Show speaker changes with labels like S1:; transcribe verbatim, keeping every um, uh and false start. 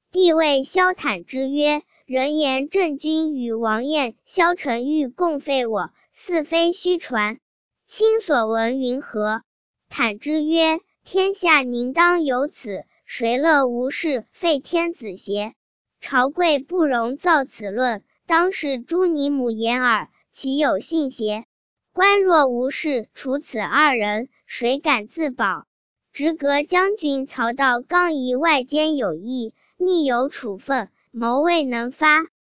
S1: 帝谓萧坦之曰：人言郑君与王晏、萧承玉共废我，似非虚传，卿所闻云何？坦之曰：天下宁当有此，谁乐无事废天子邪？朝贵不容造此论，当是诸尼母言耳，其有信邪？官若无事，除此二人，谁敢自保？直阁将军曹道刚疑外间有异，密有处分，谋未能发。